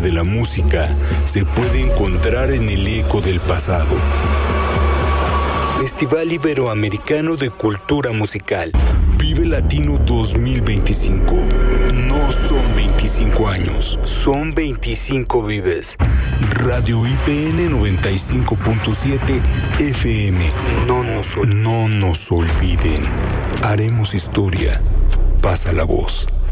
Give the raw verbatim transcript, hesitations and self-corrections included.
de la música se puede encontrar en el eco del pasado. Festival Iberoamericano de Cultura Musical. Vive Latino dos mil veinticinco. No son veinticinco años, son veinticinco vives. Radio I P N noventa y cinco punto siete F M. No nos, no nos olviden. Haremos historia. Pasa la voz.